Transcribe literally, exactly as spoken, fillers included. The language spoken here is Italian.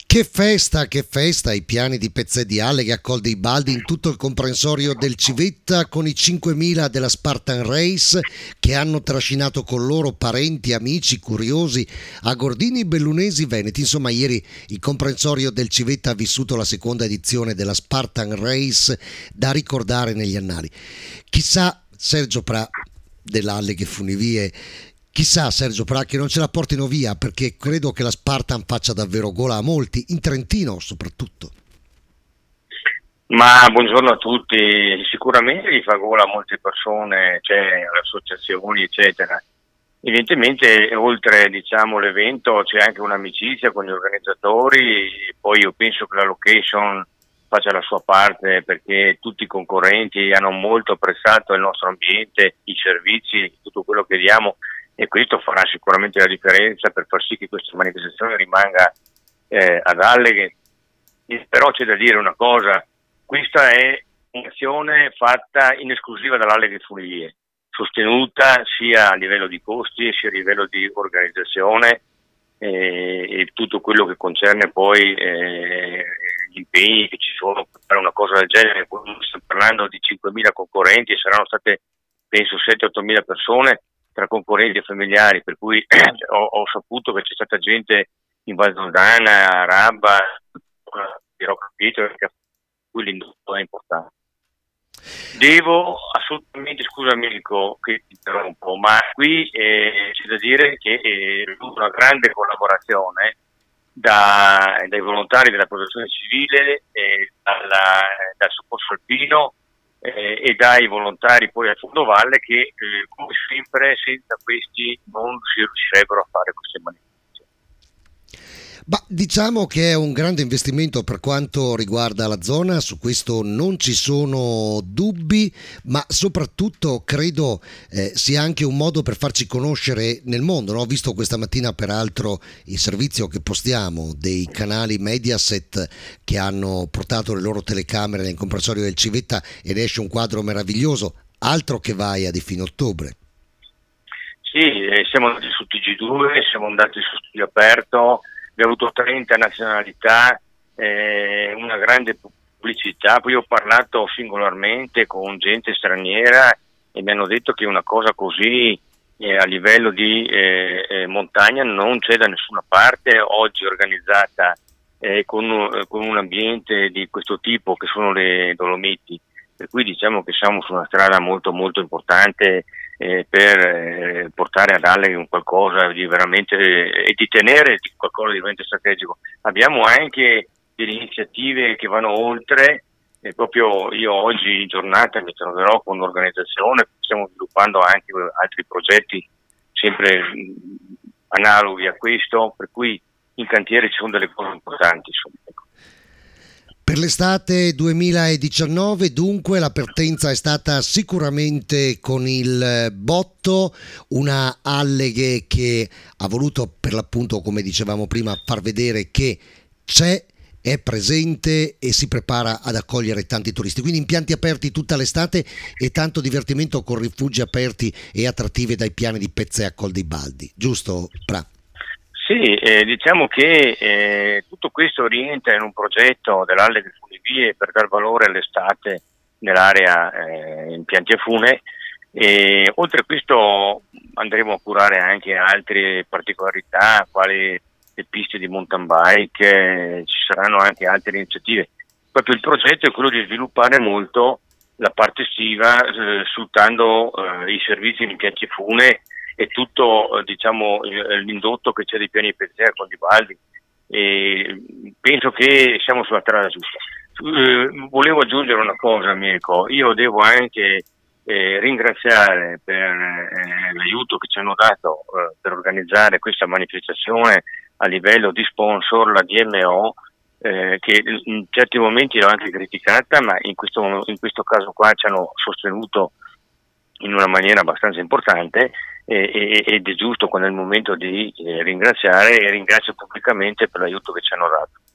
Che festa, che festa, i piani di Pezzè di Alleghe a Col dei Baldi in tutto il comprensorio del Civetta con i cinquemila della Spartan Race che hanno trascinato con loro parenti, amici, curiosi, agordini, bellunesi, veneti. Insomma, ieri il comprensorio del Civetta ha vissuto la seconda edizione della Spartan Race da ricordare negli annali. Chissà Sergio Pra dell'Alleghe Funivie, chissà Sergio Pra che non ce la portino via, perché credo che la Spartan faccia davvero gola a molti, in Trentino soprattutto. Ma buongiorno a tutti, sicuramente gli fa gola a molte persone, c'è le associazioni eccetera. Evidentemente oltre diciamo l'evento c'è anche un'amicizia con gli organizzatori, poi io penso che la location faccia la sua parte perché tutti i concorrenti hanno molto apprezzato il nostro ambiente, i servizi, tutto quello che diamo, e questo farà sicuramente la differenza per far sì che questa manifestazione rimanga eh, ad Alleghe. E però c'è da dire una cosa, questa è un'azione fatta in esclusiva dall'Alleghe Funivie, sostenuta sia a livello di costi sia a livello di organizzazione eh, e tutto quello che concerne poi eh, gli impegni che ci sono per fare una cosa del genere. Stiamo parlando di cinquemila concorrenti e saranno state penso sette otto mila persone tra concorrenti e familiari, per cui ho, ho saputo che c'è stata gente in Val d'Ondana, a Rabba, ho capito che qui l'indotto è importante. Devo assolutamente, scusa Mirko che ti interrompo, ma qui eh, c'è da dire che è eh, una grande collaborazione da, dai volontari della protezione civile, eh, dalla, dal soccorso alpino eh, e dai volontari poi a Fondovalle che eh, come sempre senza questi non si riuscirebbero a fare queste manifestazioni. Ma diciamo che è un grande investimento per quanto riguarda la zona, su questo non ci sono dubbi, ma soprattutto credo eh, sia anche un modo per farci conoscere nel mondo, no? Ho visto questa mattina peraltro il servizio che postiamo dei canali Mediaset che hanno portato le loro telecamere nel comprensorio del Civetta ed esce un quadro meraviglioso, altro che Vaia di fine ottobre. Sì, eh, siamo andati su T G due, siamo andati su Studio Aperto, abbiamo avuto trenta nazionalità, eh, una grande pubblicità, poi ho parlato singolarmente con gente straniera e mi hanno detto che una cosa così eh, a livello di eh, eh, montagna non c'è da nessuna parte, oggi organizzata eh, con, eh, con un ambiente di questo tipo che sono le Dolomiti, per cui diciamo che siamo su una strada molto molto importante Eh, per eh, portare ad Alleghe un qualcosa di veramente eh, e di tenere di qualcosa di veramente strategico. Abbiamo anche delle iniziative che vanno oltre, e proprio io oggi in giornata mi troverò con un'organizzazione, stiamo sviluppando anche altri progetti sempre mh, analoghi a questo, per cui in cantiere ci sono delle cose importanti, insomma. Per l'estate duemiladiciannove dunque la partenza è stata sicuramente con il botto, una Alleghe che ha voluto per l'appunto, come dicevamo prima, far vedere che c'è, è presente e si prepara ad accogliere tanti turisti. Quindi impianti aperti tutta l'estate e tanto divertimento con rifugi aperti e attrattive dai piani di Pezzè a Col dei Baldi, giusto Pra? Sì, eh, diciamo che eh, tutto questo rientra in un progetto dell'Alleghe Funivie per dar valore all'estate nell'area eh, impianti a fune, e oltre a questo andremo a curare anche altre particolarità quali le piste di mountain bike, eh, ci saranno anche altre iniziative. Proprio il progetto è quello di sviluppare molto la parte estiva eh, sfruttando eh, i servizi in impianti a fune e tutto eh, diciamo l'indotto che c'è dei piani Pezzè a Col dei Baldi, e penso che siamo sulla strada giusta. Eh, volevo aggiungere una cosa Mirko, io devo anche eh, ringraziare per eh, l'aiuto che ci hanno dato eh, per organizzare questa manifestazione a livello di sponsor, la D M O, eh, che in certi momenti l'ho anche criticata, ma in questo, in questo caso qua ci hanno sostenuto in una maniera abbastanza importante, eh, ed è giusto quando è il momento di eh, ringraziare, e ringrazio pubblicamente per l'aiuto che ci hanno dato.